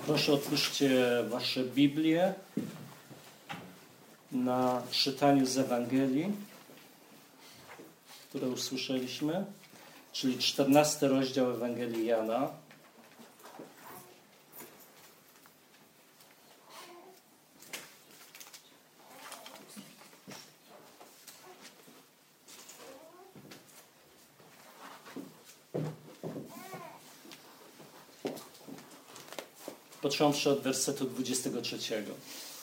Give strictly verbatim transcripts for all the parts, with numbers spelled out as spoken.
Proszę otwórzcie wasze Biblię na czytaniu z Ewangelii, które usłyszeliśmy, czyli czternasty rozdział Ewangelii Jana. Począwszy od wersetu dwudziestego trzeciego.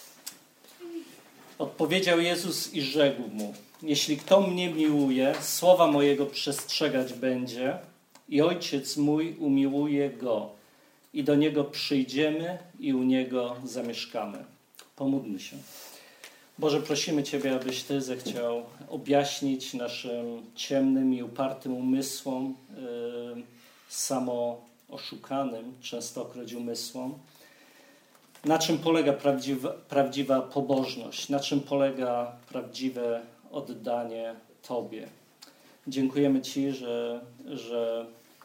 Odpowiedział Jezus i rzekł mu: jeśli kto mnie miłuje, słowa mojego przestrzegać będzie i Ojciec mój umiłuje go i do Niego przyjdziemy i u Niego zamieszkamy. Pomódlmy się. Boże, prosimy Ciebie, abyś Ty zechciał objaśnić naszym ciemnym i upartym umysłom, yy, samo oszukanym częstokroć umysłom, na czym polega prawdziwa, prawdziwa pobożność, na czym polega prawdziwe oddanie Tobie. Dziękujemy Ci, że, że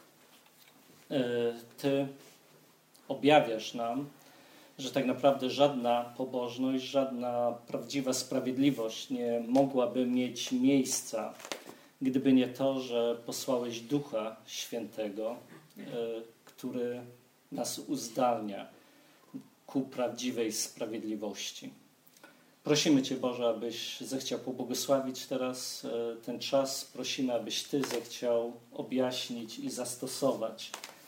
y, Ty objawiasz nam, że tak naprawdę żadna pobożność, żadna prawdziwa sprawiedliwość nie mogłaby mieć miejsca, gdyby nie to, że posłałeś Ducha Świętego, y, który nas uzdalnia ku prawdziwej sprawiedliwości. Prosimy Cię, Boże, abyś zechciał pobłogosławić teraz ten czas. Prosimy, abyś Ty zechciał objaśnić i zastosować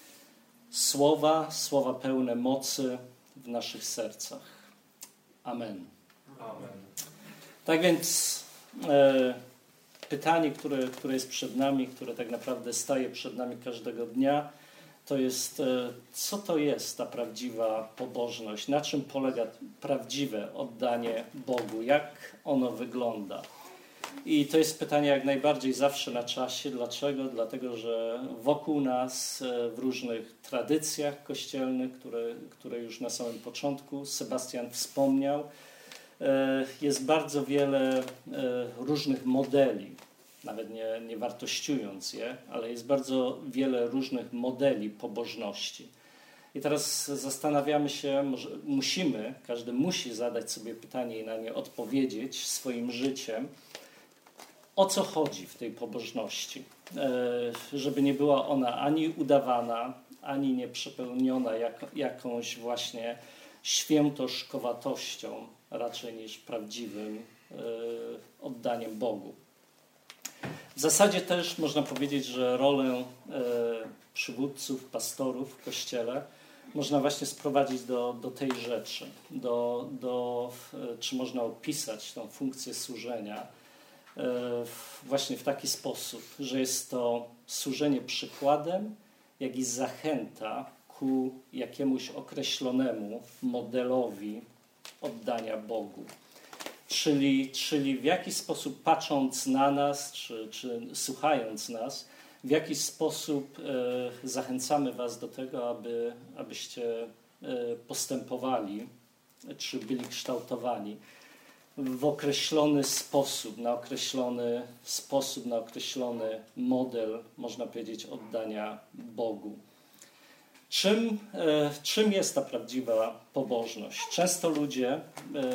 słowa, słowa pełne mocy w naszych sercach. Amen. Amen. Tak więc e, pytanie, które, które jest przed nami, które tak naprawdę staje przed nami każdego dnia, to jest, co to jest ta prawdziwa pobożność, na czym polega prawdziwe oddanie Bogu, jak ono wygląda. I to jest pytanie jak najbardziej zawsze na czasie. Dlaczego? Dlatego, że wokół nas w różnych tradycjach kościelnych, które, które już na samym początku Sebastian wspomniał, jest bardzo wiele różnych modeli. Nawet nie, nie wartościując je, ale jest bardzo wiele różnych modeli pobożności. I teraz zastanawiamy się, może musimy, każdy musi zadać sobie pytanie i na nie odpowiedzieć swoim życiem, o co chodzi w tej pobożności. E, żeby nie była ona ani udawana, ani nie przepełniona jak, jakąś właśnie świętoszkowatością, raczej niż prawdziwym e, oddaniem Bogu. W zasadzie też można powiedzieć, że rolę e, przywódców, pastorów w Kościele można właśnie sprowadzić do, do tej rzeczy, do, do, e, czy można opisać tą funkcję służenia e, właśnie w taki sposób, że jest to służenie przykładem, jak i zachęta ku jakiemuś określonemu modelowi oddania Bogu. Czyli, czyli w jakiś sposób patrząc na nas, czy, czy słuchając nas, w jakiś sposób e, zachęcamy was do tego, aby, abyście e, postępowali, czy byli kształtowani w określony sposób, na określony sposób, na określony model, można powiedzieć, oddania Bogu. Czym, e, czym jest ta prawdziwa pobożność? Często ludzie e,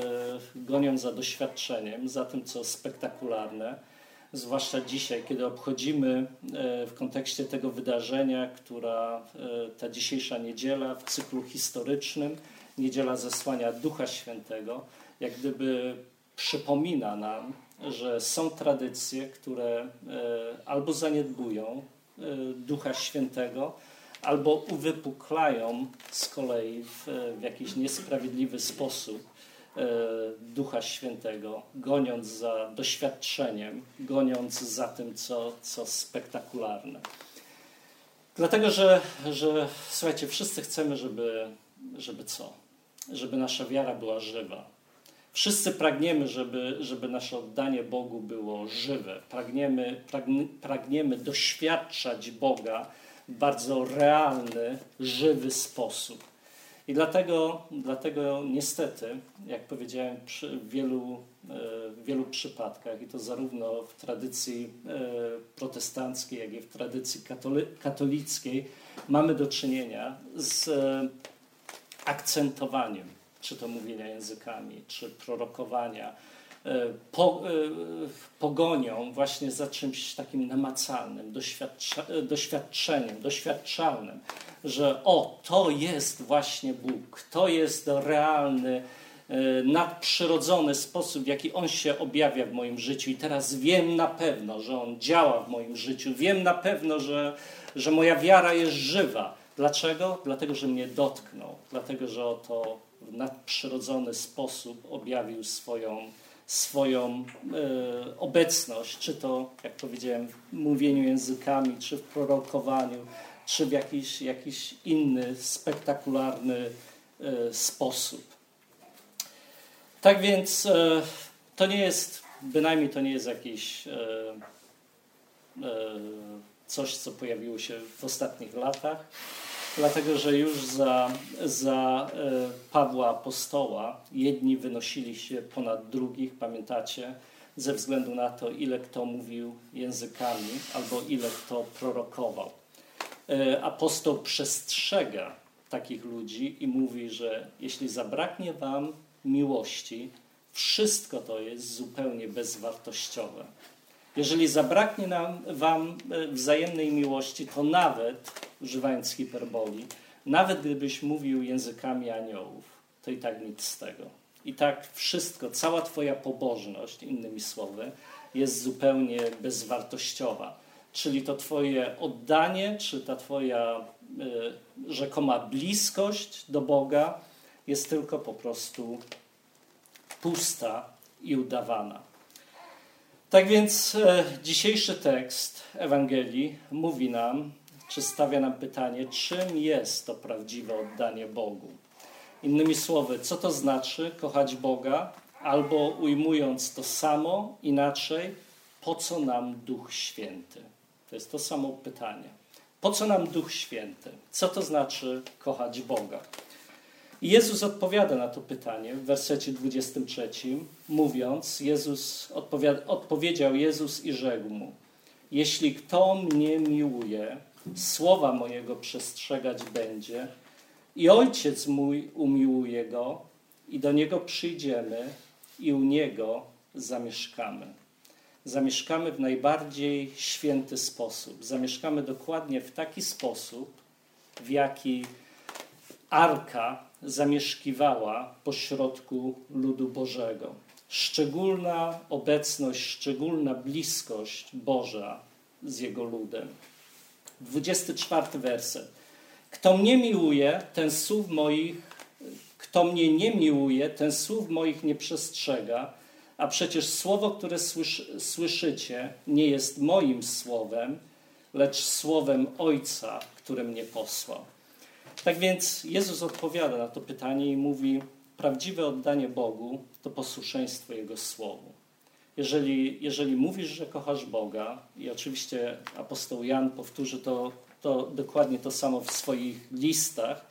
gonią za doświadczeniem, za tym, co spektakularne, zwłaszcza dzisiaj, kiedy obchodzimy e, w kontekście tego wydarzenia, która e, ta dzisiejsza niedziela w cyklu historycznym, niedziela zesłania Ducha Świętego, jak gdyby przypomina nam, że są tradycje, które e, albo zaniedbują e, Ducha Świętego, albo uwypuklają z kolei w, w jakiś niesprawiedliwy sposób e, Ducha Świętego, goniąc za doświadczeniem, goniąc za tym, co, co spektakularne. Dlatego, że, że słuchajcie, wszyscy chcemy, żeby, żeby co? Żeby nasza wiara była żywa. Wszyscy pragniemy, żeby, żeby nasze oddanie Bogu było żywe. Pragniemy, pragn, pragniemy doświadczać Boga w bardzo realny, żywy sposób. I dlatego, dlatego niestety, jak powiedziałem, w wielu, w wielu przypadkach, i to zarówno w tradycji protestanckiej, jak i w tradycji katolickiej, mamy do czynienia z akcentowaniem, czy to mówienia językami, czy prorokowania, po, pogonią właśnie za czymś takim namacalnym, doświadcza, doświadczeniem, doświadczalnym, że o, to jest właśnie Bóg, to jest realny, nadprzyrodzony sposób, w jaki On się objawia w moim życiu i teraz wiem na pewno, że On działa w moim życiu, wiem na pewno, że, że moja wiara jest żywa. Dlaczego? Dlatego, że mnie dotknął, dlatego, że oto w nadprzyrodzony sposób objawił swoją, swoją e, obecność, czy to, jak powiedziałem, w mówieniu językami, czy w prorokowaniu, czy w jakiś, jakiś inny, spektakularny e, sposób. Tak więc e, to nie jest, bynajmniej to nie jest jakieś e, e, coś, co pojawiło się w ostatnich latach, dlatego że już za, za e, Pawła Apostoła jedni wynosili się ponad drugich, pamiętacie, ze względu na to, ile kto mówił językami albo ile kto prorokował. E, apostoł przestrzega takich ludzi i mówi, że jeśli zabraknie wam miłości, wszystko to jest zupełnie bezwartościowe. Jeżeli zabraknie nam, wam wzajemnej miłości, to nawet, używając hiperboli, nawet gdybyś mówił językami aniołów, to i tak nic z tego. I tak wszystko, cała twoja pobożność, innymi słowy, jest zupełnie bezwartościowa. Czyli to twoje oddanie, czy ta twoja y, rzekoma bliskość do Boga jest tylko po prostu pusta i udawana. Tak więc e, dzisiejszy tekst Ewangelii mówi nam, czy stawia nam pytanie, czym jest to prawdziwe oddanie Bogu. Innymi słowy, co to znaczy kochać Boga, albo ujmując to samo, inaczej, po co nam Duch Święty? To jest to samo pytanie. Po co nam Duch Święty? Co to znaczy kochać Boga? I Jezus odpowiada na to pytanie w wersecie dwudziestym trzecim, mówiąc, Jezus odpowiada, odpowiedział Jezus i rzekł mu: jeśli kto mnie miłuje, słowa mojego przestrzegać będzie i Ojciec mój umiłuje go i do Niego przyjdziemy i u Niego zamieszkamy. Zamieszkamy w najbardziej święty sposób. Zamieszkamy dokładnie w taki sposób, w jaki Arka zamieszkiwała pośrodku ludu Bożego. Szczególna obecność, szczególna bliskość Boża z Jego ludem. dwudziesty czwarty werset. Kto mnie miłuje, ten słów moich, kto mnie nie miłuje, ten słów moich nie przestrzega, a przecież słowo, które słyszy, słyszycie, nie jest moim słowem, lecz słowem Ojca, który mnie posłał. Tak więc Jezus odpowiada na to pytanie i mówi, prawdziwe oddanie Bogu to posłuszeństwo Jego Słowu. Jeżeli, jeżeli mówisz, że kochasz Boga, i oczywiście apostoł Jan powtórzy to, to dokładnie to samo w swoich listach,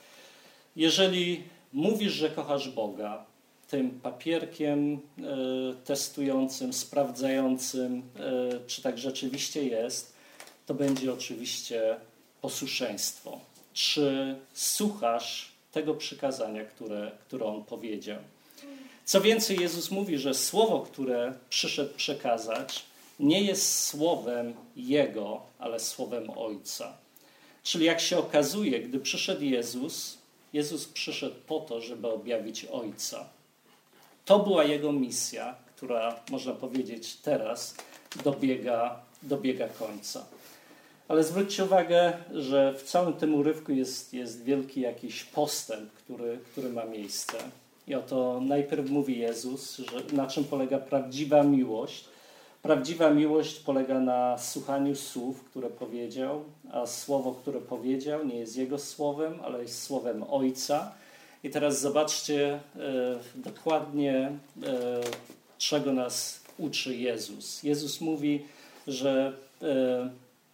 jeżeli mówisz, że kochasz Boga, tym papierkiem e, testującym, sprawdzającym, e, czy tak rzeczywiście jest, to będzie oczywiście posłuszeństwo. Czy słuchasz tego przykazania, które, które On powiedział? Co więcej, Jezus mówi, że słowo, które przyszedł przekazać, nie jest słowem Jego, ale słowem Ojca. Czyli jak się okazuje, gdy przyszedł Jezus, Jezus przyszedł po to, żeby objawić Ojca. To była Jego misja, która, można powiedzieć, teraz dobiega, dobiega końca. Ale zwróćcie uwagę, że w całym tym urywku jest, jest wielki jakiś postęp, który, który ma miejsce. I oto najpierw mówi Jezus, że na czym polega prawdziwa miłość. Prawdziwa miłość polega na słuchaniu słów, które powiedział, a słowo, które powiedział, nie jest Jego słowem, ale jest słowem Ojca. I teraz zobaczcie e, dokładnie, e, czego nas uczy Jezus. Jezus mówi, że e,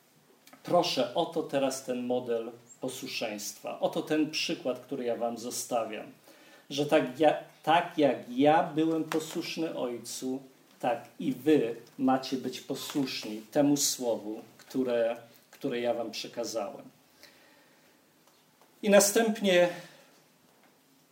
proszę, oto teraz ten model posłuszeństwa. Oto ten przykład, który ja wam zostawiam. Że tak, ja, tak jak ja byłem posłuszny Ojcu, tak i wy macie być posłuszni temu słowu, które, które ja wam przekazałem. I następnie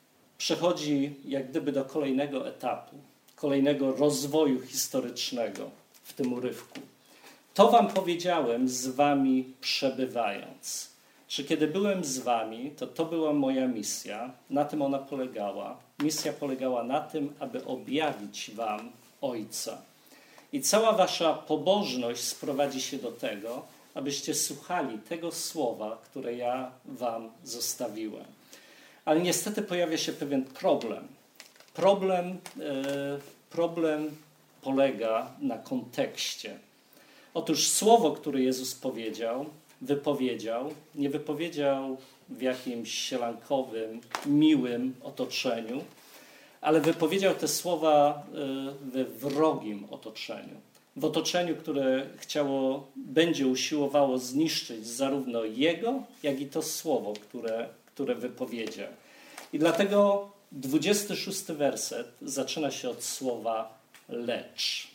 przechodzi jak gdyby do kolejnego etapu, kolejnego rozwoju historycznego w tym urywku. To wam powiedziałem z wami przebywając. Że kiedy byłem z wami, to to była moja misja. Na tym ona polegała. Misja polegała na tym, aby objawić wam Ojca. I cała wasza pobożność sprowadzi się do tego, abyście słuchali tego słowa, które ja wam zostawiłem. Ale niestety pojawia się pewien problem. Problem, e, problem polega na kontekście. Otóż słowo, które Jezus powiedział, wypowiedział, nie wypowiedział w jakimś sielankowym, miłym otoczeniu, ale wypowiedział te słowa we wrogim otoczeniu. W otoczeniu, które chciało, będzie usiłowało zniszczyć zarówno Jego, jak i to słowo, które, które wypowiedział. I dlatego dwudziesty szósty werset zaczyna się od słowa lecz.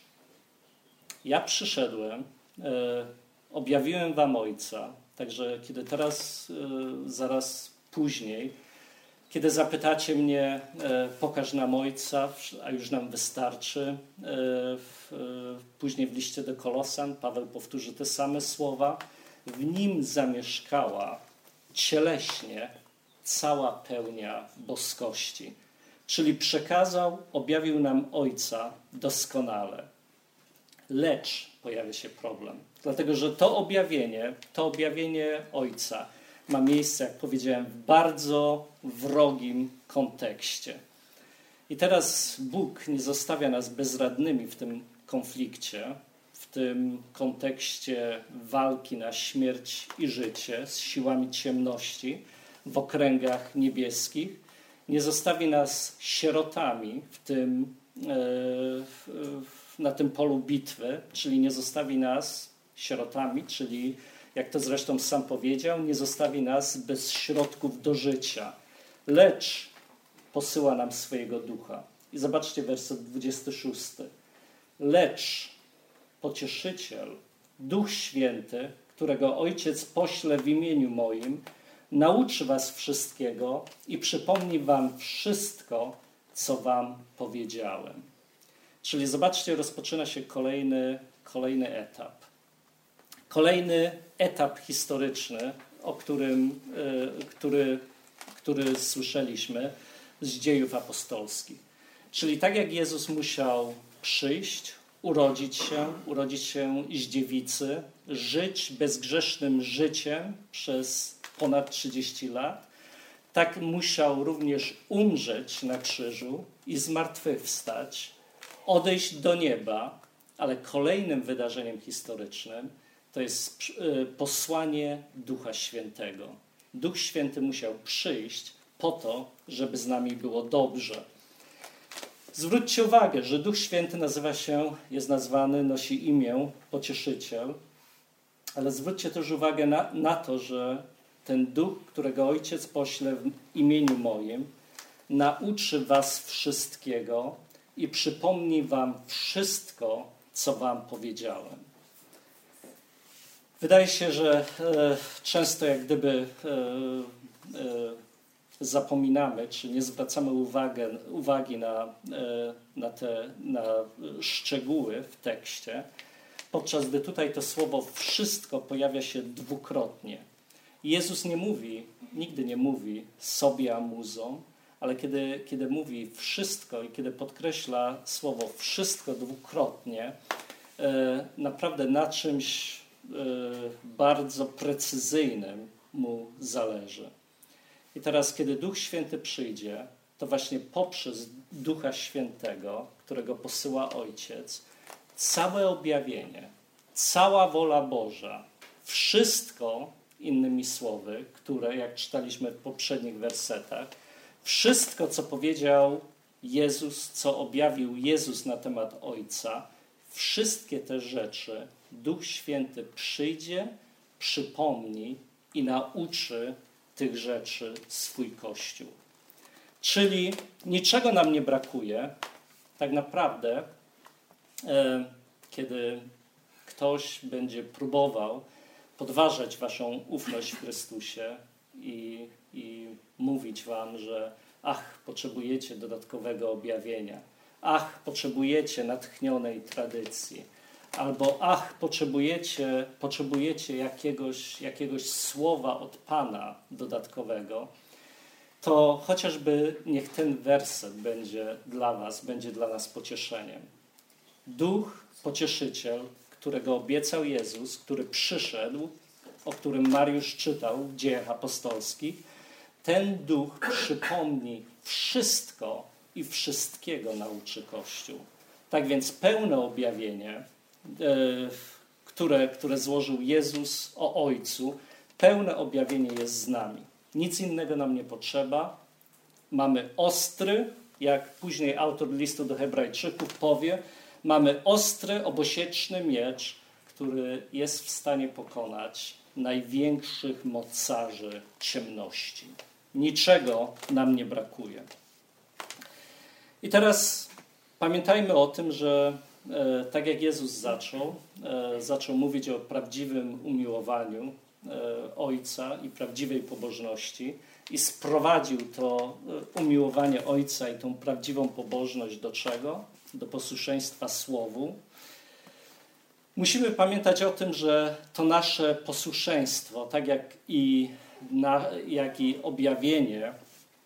Ja przyszedłem, e, objawiłem wam Ojca, także kiedy teraz, e, zaraz później, kiedy zapytacie mnie, e, pokaż nam Ojca, a już nam wystarczy, e, w, e, później w liście do Kolosan Paweł powtórzy te same słowa, w nim zamieszkała cieleśnie cała pełnia boskości. Czyli przekazał, objawił nam Ojca doskonale. Lecz pojawia się problem. Dlatego, że to objawienie, to objawienie Ojca ma miejsce, jak powiedziałem, w bardzo wrogim kontekście. I teraz Bóg nie zostawia nas bezradnymi w tym konflikcie, w tym kontekście walki na śmierć i życie z siłami ciemności w okręgach niebieskich. Nie zostawi nas sierotami w tym, na tym polu bitwy, czyli nie zostawi nas sierotami, czyli jak to zresztą sam powiedział, nie zostawi nas bez środków do życia, lecz posyła nam swojego ducha. I zobaczcie werset dwudziesty szósty. Lecz Pocieszyciel, Duch Święty, którego Ojciec pośle w imieniu moim, nauczy was wszystkiego i przypomni wam wszystko, co wam powiedziałem. Czyli zobaczcie, rozpoczyna się kolejny, kolejny etap. Kolejny etap historyczny, o którym, y, który, który słyszeliśmy z dziejów apostolskich. Czyli tak jak Jezus musiał przyjść, urodzić się, urodzić się z dziewicy, żyć bezgrzesznym życiem przez ponad trzydzieści lat, tak musiał również umrzeć na krzyżu i zmartwychwstać, odejść do nieba, ale kolejnym wydarzeniem historycznym to jest posłanie Ducha Świętego. Duch Święty musiał przyjść po to, żeby z nami było dobrze. Zwróćcie uwagę, że Duch Święty nazywa się, jest nazwany, nosi imię Pocieszyciel, ale zwróćcie też uwagę na, na to, że ten Duch, którego Ojciec pośle w imieniu moim, nauczy was wszystkiego i przypomni wam wszystko, co wam powiedziałem. Wydaje się, że e, często jak gdyby e, e, zapominamy, czy nie zwracamy uwagę, uwagi na, e, na te na szczegóły w tekście, podczas gdy tutaj to słowo wszystko pojawia się dwukrotnie. Jezus nie mówi, nigdy nie mówi sobie amuzą, ale kiedy, kiedy mówi wszystko i kiedy podkreśla słowo wszystko dwukrotnie, e, naprawdę na czymś e, bardzo precyzyjnym mu zależy. I teraz, kiedy Duch Święty przyjdzie, to właśnie poprzez Ducha Świętego, którego posyła Ojciec, całe objawienie, cała wola Boża, wszystko, innymi słowy, które, jak czytaliśmy w poprzednich wersetach, wszystko, co powiedział Jezus, co objawił Jezus na temat Ojca, wszystkie te rzeczy Duch Święty przyjdzie, przypomni i nauczy tych rzeczy swój Kościół. Czyli niczego nam nie brakuje. Tak naprawdę, e, kiedy ktoś będzie próbował podważać waszą ufność w Chrystusie i, i mówić wam, że Ach, potrzebujecie dodatkowego objawienia. Ach, potrzebujecie natchnionej tradycji. Albo ach, potrzebujecie, potrzebujecie jakiegoś, jakiegoś słowa od Pana dodatkowego. To chociażby niech ten werset będzie dla was, będzie dla nas pocieszeniem. Duch Pocieszyciel, którego obiecał Jezus, który przyszedł, o którym Mariusz czytał w Dziejach Apostolskich, ten Duch przypomni wszystko i wszystkiego nauczy Kościół. Tak więc pełne objawienie, e, które, które złożył Jezus o Ojcu, pełne objawienie jest z nami. Nic innego nam nie potrzeba. Mamy ostry, jak później autor listu do Hebrajczyków powie, mamy ostry, obosieczny miecz, który jest w stanie pokonać największych mocarzy ciemności. Niczego nam nie brakuje. I teraz pamiętajmy o tym, że e, tak jak Jezus zaczął, e, zaczął mówić o prawdziwym umiłowaniu e, Ojca i prawdziwej pobożności i sprowadził to e, umiłowanie Ojca i tą prawdziwą pobożność do czego? Do posłuszeństwa Słowu. Musimy pamiętać o tym, że to nasze posłuszeństwo, tak jak i, na, jak i objawienie e,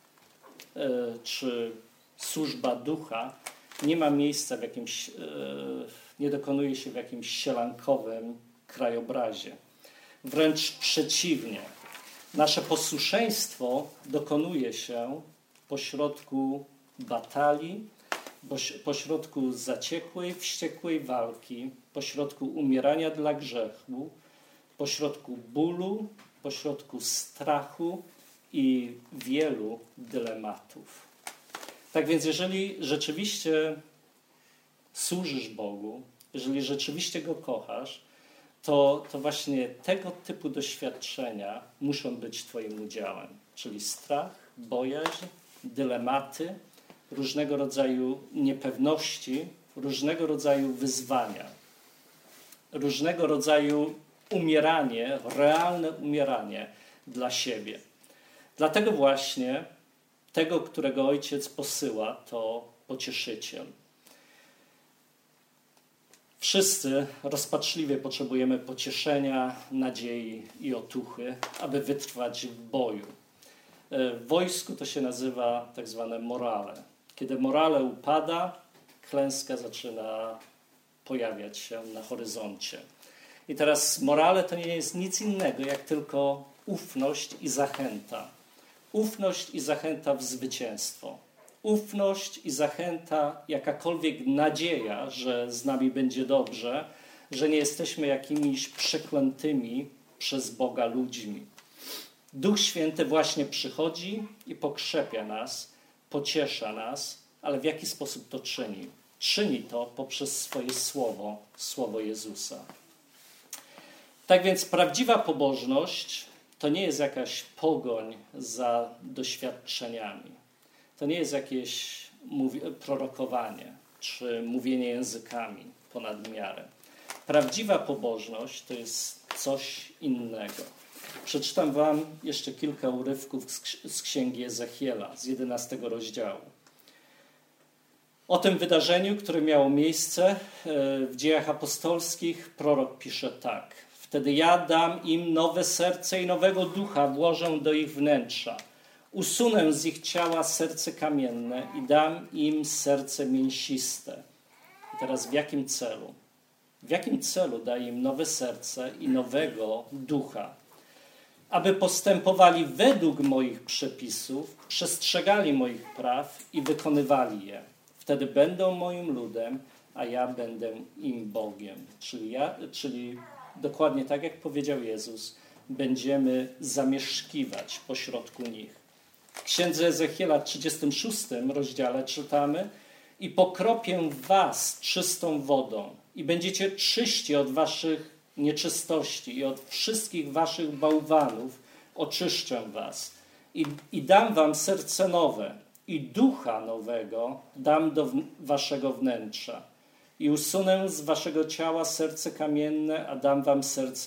czy służba ducha, nie ma miejsca w jakimś, e, nie dokonuje się w jakimś sielankowym krajobrazie. Wręcz przeciwnie. Nasze posłuszeństwo dokonuje się pośrodku batalii, pośrodku zaciekłej, wściekłej walki, pośrodku umierania dla grzechu, pośrodku bólu, pośrodku strachu i wielu dylematów. Tak więc jeżeli rzeczywiście służysz Bogu, jeżeli rzeczywiście Go kochasz, to, to właśnie tego typu doświadczenia muszą być Twoim udziałem. Czyli strach, bojaźń, dylematy, różnego rodzaju niepewności, różnego rodzaju wyzwania, różnego rodzaju umieranie, realne umieranie dla siebie. Dlatego właśnie tego, którego Ojciec posyła, to Pocieszyciel. Wszyscy rozpaczliwie potrzebujemy pocieszenia, nadziei i otuchy, aby wytrwać w boju. W wojsku to się nazywa tak zwane morale. Kiedy morale upada, klęska zaczyna pojawiać się na horyzoncie. I teraz morale to nie jest nic innego, jak tylko ufność i zachęta. Ufność i zachęta w zwycięstwo. Ufność i zachęta, jakakolwiek nadzieja, że z nami będzie dobrze, że nie jesteśmy jakimiś przeklętymi przez Boga ludźmi. Duch Święty właśnie przychodzi i pokrzepia nas, pociesza nas, ale w jaki sposób to czyni? Czyni to poprzez swoje słowo, słowo Jezusa. Tak więc prawdziwa pobożność to nie jest jakaś pogoń za doświadczeniami. To nie jest jakieś prorokowanie czy mówienie językami ponad miarę. Prawdziwa pobożność to jest coś innego. Przeczytam wam jeszcze kilka urywków z Księgi Ezechiela, z jedenastego rozdziału. O tym wydarzeniu, które miało miejsce w Dziejach Apostolskich, prorok pisze tak. Wtedy ja dam im nowe serce i nowego ducha włożę do ich wnętrza. Usunę z ich ciała serce kamienne i dam im serce mięsiste. I teraz w jakim celu? W jakim celu daje im nowe serce i nowego ducha? Aby postępowali według moich przepisów, przestrzegali moich praw i wykonywali je. Wtedy będą moim ludem, a ja będę im Bogiem. Czyli, ja, czyli dokładnie tak, jak powiedział Jezus, będziemy zamieszkiwać pośrodku nich. W Księdze Ezechiela w trzydziestym szóstym rozdziale czytamy: i pokropię was czystą wodą i będziecie czyści od waszych nieczystości i od wszystkich waszych bałwanów oczyszczę was. I, i dam wam serce nowe i ducha nowego dam do waszego wnętrza. I usunę z waszego ciała serce kamienne, a dam wam serce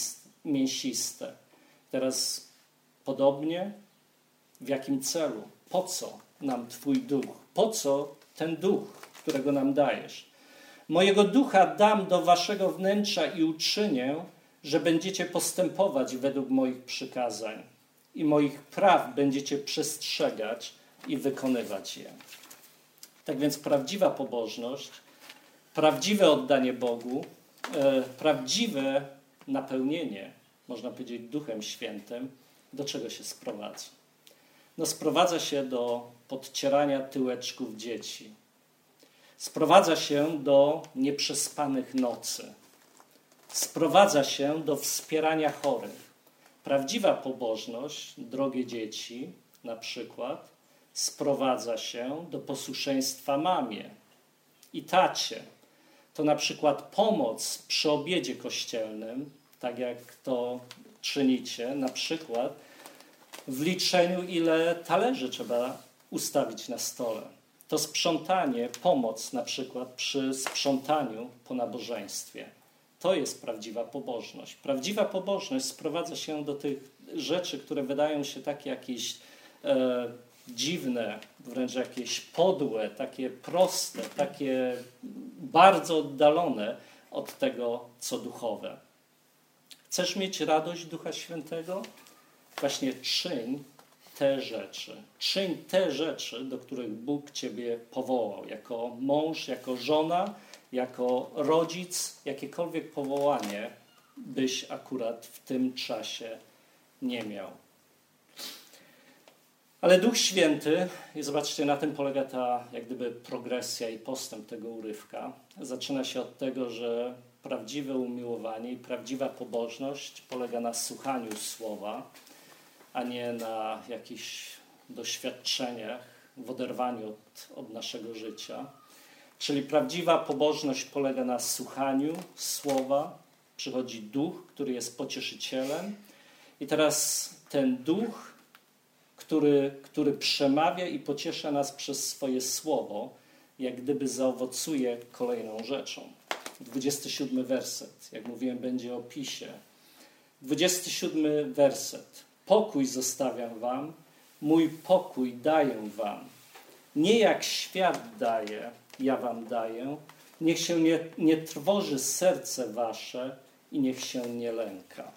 mięsiste. Teraz podobnie, w jakim celu? po co nam Twój duch? Po co ten duch, którego nam dajesz? Mojego ducha dam do waszego wnętrza i uczynię, że będziecie postępować według moich przykazań i moich praw będziecie przestrzegać i wykonywać je. Tak więc prawdziwa pobożność, prawdziwe oddanie Bogu, e, prawdziwe napełnienie, można powiedzieć, Duchem Świętym, do czego się sprowadza? No sprowadza się do podcierania tyłeczków dzieci. Sprowadza się do nieprzespanych nocy. Sprowadza się do wspierania chorych. Prawdziwa pobożność, drogie dzieci, na przykład, sprowadza się do posłuszeństwa mamie i tacie. To na przykład pomoc przy obiedzie kościelnym, tak jak to czynicie, na przykład w liczeniu, ile talerzy trzeba ustawić na stole. To sprzątanie, pomoc na przykład przy sprzątaniu po nabożeństwie. To jest prawdziwa pobożność. Prawdziwa pobożność sprowadza się do tych rzeczy, które wydają się takie jakieś e, dziwne, wręcz jakieś podłe, takie proste, takie bardzo oddalone od tego, co duchowe. Chcesz mieć radość Ducha Świętego? Właśnie czyń te rzeczy. Czyń te rzeczy, do których Bóg ciebie powołał. Jako mąż, jako żona, jako rodzic, jakiekolwiek powołanie byś akurat w tym czasie nie miał. Ale Duch Święty, i zobaczcie, na tym polega ta jak gdyby progresja i postęp tego urywka. Zaczyna się od tego, że prawdziwe umiłowanie i prawdziwa pobożność polega na słuchaniu słowa, a nie na jakichś doświadczeniach w oderwaniu od, od naszego życia. Czyli prawdziwa pobożność polega na słuchaniu słowa. Przychodzi Duch, który jest pocieszycielem. I teraz ten Duch, który, który przemawia i pociesza nas przez swoje słowo, jak gdyby zaowocuje kolejną rzeczą. dwudziesty siódmy werset, jak mówiłem, będzie o opisie. dwudziesty siódmy werset. Pokój zostawiam wam, mój pokój daję wam. Nie jak świat daje, ja wam daję. Niech się nie, nie trwoży serce wasze i niech się nie lęka.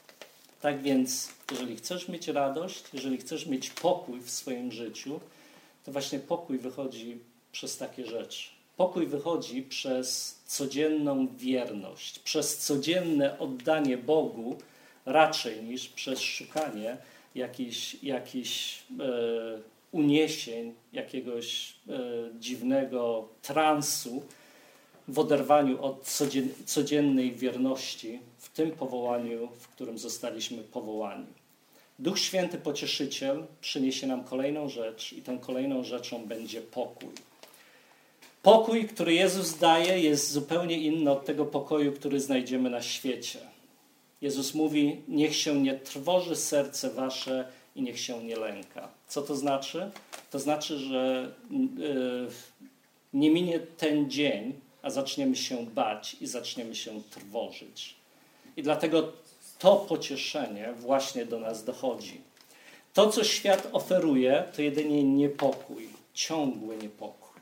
Tak więc, jeżeli chcesz mieć radość, jeżeli chcesz mieć pokój w swoim życiu, to właśnie pokój wychodzi przez takie rzeczy. Pokój wychodzi przez codzienną wierność, przez codzienne oddanie Bogu, raczej niż przez szukanie jakichś, jakichś e, uniesień, jakiegoś e, dziwnego transu w oderwaniu od codzien, codziennej wierności w tym powołaniu, w którym zostaliśmy powołani. Duch Święty Pocieszyciel przyniesie nam kolejną rzecz i tą kolejną rzeczą będzie pokój. Pokój, który Jezus daje, jest zupełnie inny od tego pokoju, który znajdziemy na świecie. Jezus mówi, niech się nie trwoży serce wasze i niech się nie lęka. Co to znaczy? To znaczy, że yy, nie minie ten dzień, a zaczniemy się bać i zaczniemy się trwożyć. I dlatego to pocieszenie właśnie do nas dochodzi. To, co świat oferuje, to jedynie niepokój, ciągły niepokój,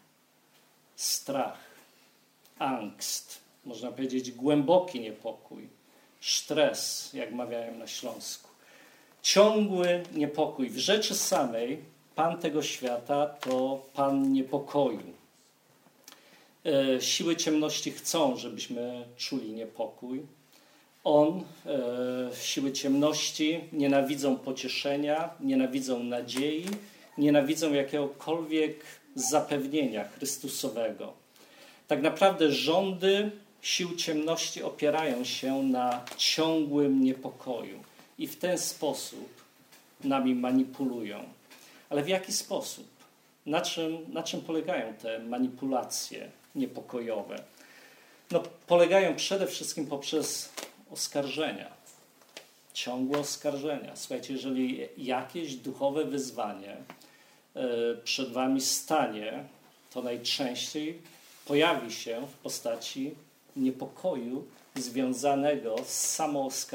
strach, angst, można powiedzieć głęboki niepokój, stres, jak mawiają na Śląsku. Ciągły niepokój. W rzeczy samej Pan tego świata to Pan niepokoju. E, siły ciemności chcą, żebyśmy czuli niepokój. On, e, siły ciemności nienawidzą pocieszenia, nienawidzą nadziei, nienawidzą jakiegokolwiek zapewnienia Chrystusowego. Tak naprawdę rządy sił ciemności opierają się na ciągłym niepokoju i w ten sposób nami manipulują. Ale w jaki sposób? Na czym, na czym polegają te manipulacje niepokojowe? No, polegają przede wszystkim poprzez oskarżenia. Ciągłe oskarżenia. Słuchajcie, jeżeli jakieś duchowe wyzwanie przed wami stanie, to najczęściej pojawi się w postaci niepokoju związanego z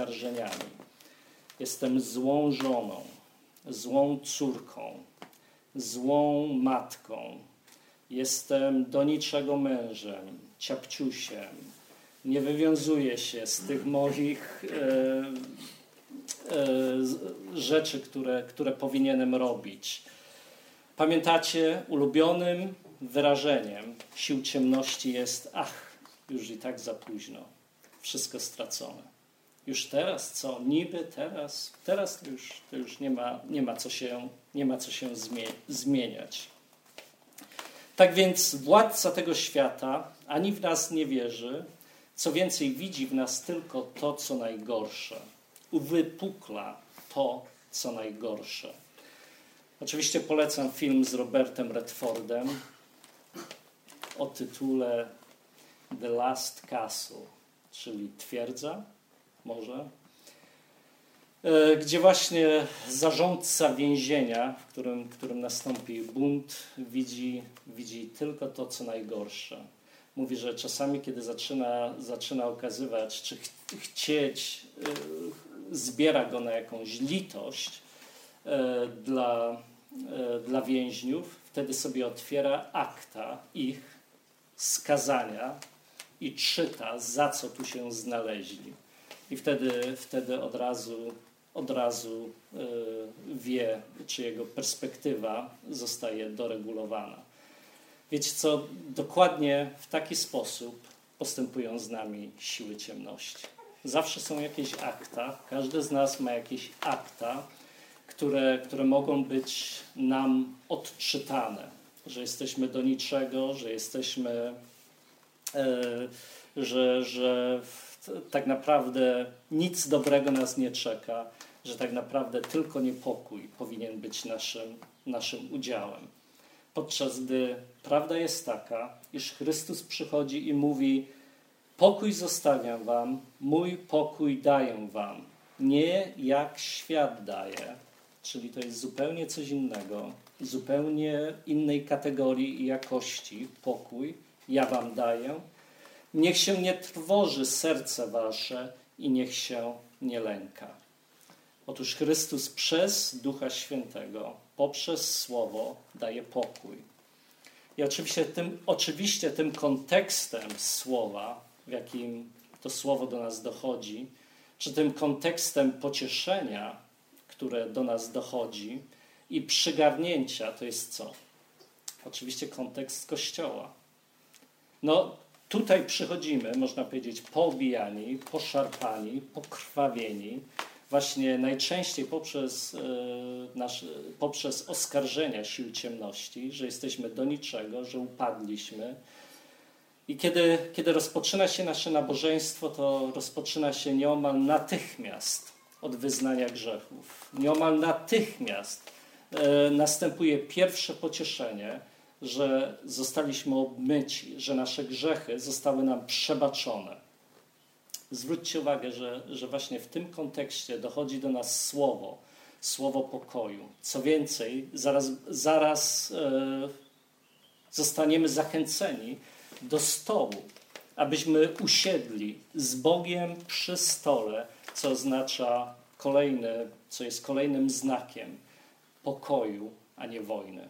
samooskarżeniami. Jestem złą żoną, złą córką, złą matką, jestem do niczego mężem, ciapciusiem, nie wywiązuję się z tych moich e, e, rzeczy, które, które powinienem robić. Pamiętacie, ulubionym wyrażeniem sił ciemności jest: ach, już i tak za późno, wszystko stracone. Już teraz co? Niby teraz? Teraz to już, to już nie ma, nie ma co się, nie ma co się zmieniać. Tak więc władca tego świata ani w nas nie wierzy, co więcej widzi w nas tylko to, co najgorsze. Uwypukla to, co najgorsze. Oczywiście polecam film z Robertem Redfordem o tytule The Last Castle, czyli Twierdza, może, gdzie właśnie zarządca więzienia, w którym, w którym nastąpi bunt, widzi, widzi tylko to, co najgorsze. Mówi, że czasami, kiedy zaczyna, zaczyna okazywać, czy ch chcieć, y, zbiera go na jakąś litość y, dla, y, dla więźniów, wtedy sobie otwiera akta ich skazania i czyta, za co tu się znaleźli. I wtedy, wtedy od razu, od razu y, wie, czy jego perspektywa zostaje doregulowana. Wiecie co, dokładnie w taki sposób postępują z nami siły ciemności. Zawsze są jakieś akta, każdy z nas ma jakieś akta, które, które mogą być nam odczytane, że jesteśmy do niczego, że jesteśmy, e, że, że tak naprawdę nic dobrego nas nie czeka, że tak naprawdę tylko niepokój powinien być naszym, naszym udziałem. Podczas gdy prawda jest taka, iż Chrystus przychodzi i mówi: pokój zostawiam wam, mój pokój daję wam, nie jak świat daje, czyli to jest zupełnie coś innego, zupełnie innej kategorii i jakości pokój ja wam daję. Niech się nie trwoży serce wasze i niech się nie lęka. Otóż Chrystus przez Ducha Świętego, poprzez Słowo daje pokój. I oczywiście tym, oczywiście tym kontekstem Słowa, w jakim to Słowo do nas dochodzi, czy tym kontekstem pocieszenia, które do nas dochodzi i przygarnięcia, to jest co? Oczywiście kontekst Kościoła. No tutaj przychodzimy, można powiedzieć, poobijani, poszarpani, pokrwawieni, właśnie najczęściej poprzez, yy, nasz, poprzez oskarżenia sił ciemności, że jesteśmy do niczego, że upadliśmy. I kiedy, kiedy rozpoczyna się nasze nabożeństwo, to rozpoczyna się nieomal natychmiast od wyznania grzechów. Nieomal natychmiast yy, następuje pierwsze pocieszenie, że zostaliśmy obmyci, że nasze grzechy zostały nam przebaczone. Zwróćcie uwagę, że, że właśnie w tym kontekście dochodzi do nas słowo, słowo pokoju. Co więcej, zaraz, zaraz e, zostaniemy zachęceni do stołu, abyśmy usiedli z Bogiem przy stole, co oznacza kolejny, co jest kolejnym znakiem pokoju, a nie wojny.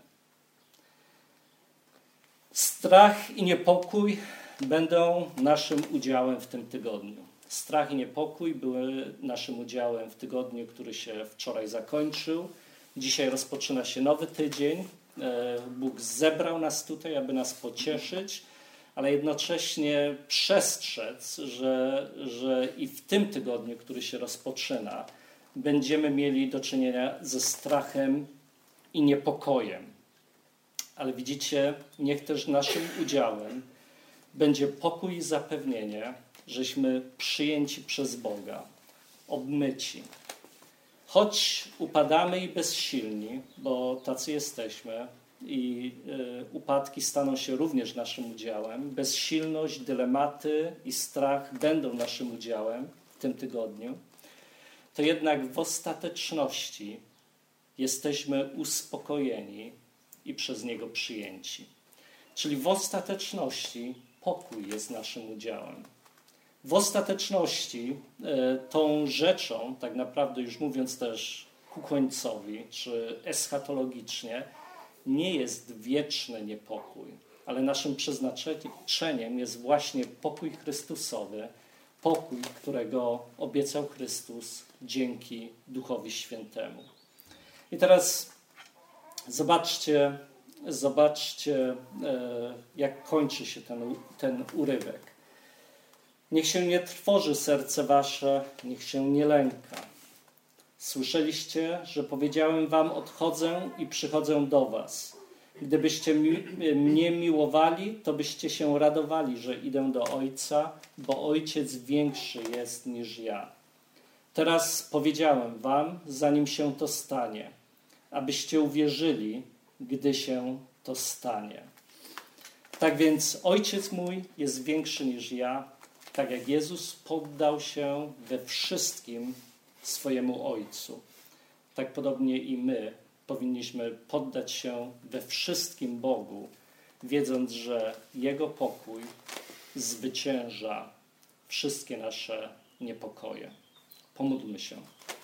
Strach i niepokój będą naszym udziałem w tym tygodniu. Strach i niepokój były naszym udziałem w tygodniu, który się wczoraj zakończył. Dzisiaj rozpoczyna się nowy tydzień. Bóg zebrał nas tutaj, aby nas pocieszyć, ale jednocześnie przestrzec, że, że i w tym tygodniu, który się rozpoczyna, będziemy mieli do czynienia ze strachem i niepokojem. Ale widzicie, niech też naszym udziałem będzie pokój i zapewnienie, żeśmy przyjęci przez Boga, obmyci. Choć upadamy i bezsilni, bo tacy jesteśmy i y, upadki staną się również naszym udziałem, bezsilność, dylematy i strach będą naszym udziałem w tym tygodniu, to jednak w ostateczności jesteśmy uspokojeni i przez Niego przyjęci. Czyli w ostateczności pokój jest naszym udziałem. W ostateczności e, tą rzeczą, tak naprawdę już mówiąc też ku końcowi, czy eschatologicznie, nie jest wieczny niepokój, ale naszym przeznaczeniem jest właśnie pokój Chrystusowy, pokój, którego obiecał Chrystus dzięki Duchowi Świętemu. I teraz zobaczcie, zobaczcie jak kończy się ten, ten urywek. Niech się nie trwoży serce wasze, niech się nie lęka. Słyszeliście, że powiedziałem wam, odchodzę i przychodzę do was. Gdybyście mi, mnie miłowali, to byście się radowali, że idę do Ojca, bo Ojciec większy jest niż ja. Teraz powiedziałem wam, zanim się to stanie, abyście uwierzyli, gdy się to stanie. Tak więc Ojciec mój jest większy niż ja, tak jak Jezus poddał się we wszystkim swojemu Ojcu. Tak podobnie i my powinniśmy poddać się we wszystkim Bogu, wiedząc, że Jego pokój zwycięża wszystkie nasze niepokoje. Pomódlmy się.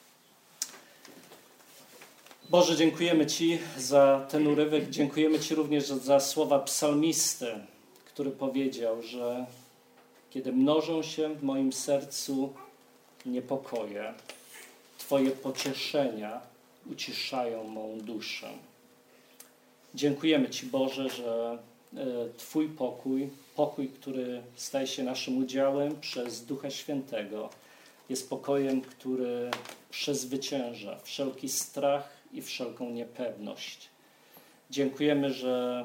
Boże, dziękujemy Ci za ten urywek. Dziękujemy Ci również za słowa psalmisty, który powiedział, że kiedy mnożą się w moim sercu niepokoje, Twoje pocieszenia uciszają mą duszę. Dziękujemy Ci, Boże, że Twój pokój, pokój, który staje się naszym udziałem przez Ducha Świętego, jest pokojem, który przezwycięża wszelki strach i wszelką niepewność. Dziękujemy, że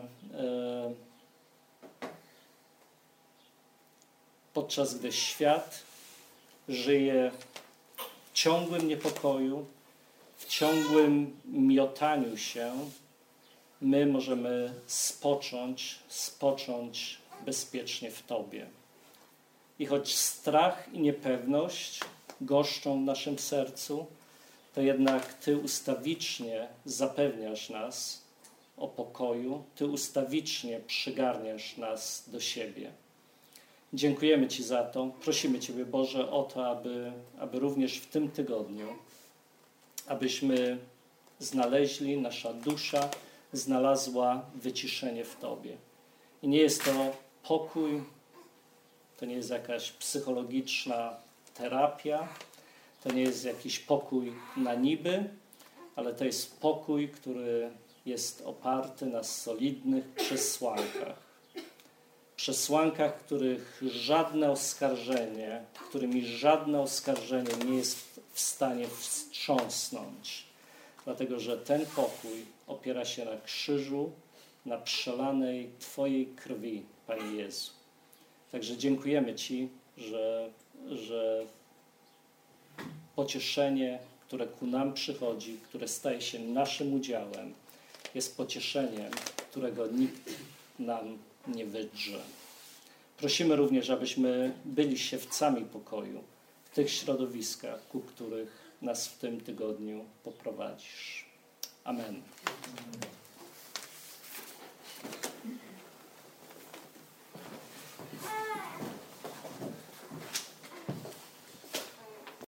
podczas gdy świat żyje w ciągłym niepokoju, w ciągłym miotaniu się, my możemy spocząć, spocząć bezpiecznie w Tobie. I choć strach i niepewność goszczą w naszym sercu, to jednak Ty ustawicznie zapewniasz nas o pokoju, Ty ustawicznie przygarniasz nas do siebie. Dziękujemy Ci za to. Prosimy Ciebie, Boże, o to, aby, aby również w tym tygodniu, abyśmy znaleźli, nasza dusza znalazła wyciszenie w Tobie. I nie jest to pokój, to nie jest jakaś psychologiczna terapia, to nie jest jakiś pokój na niby, ale to jest pokój, który jest oparty na solidnych przesłankach. Przesłankach, których żadne oskarżenie, którymi żadne oskarżenie nie jest w stanie wstrząsnąć. Dlatego, że ten pokój opiera się na krzyżu, na przelanej Twojej krwi, Panie Jezu. Także dziękujemy Ci, że, że pocieszenie, które ku nam przychodzi, które staje się naszym udziałem, jest pocieszeniem, którego nikt nam nie wydrze. Prosimy również, abyśmy byli siewcami pokoju w tych środowiskach, ku których nas w tym tygodniu poprowadzisz. Amen.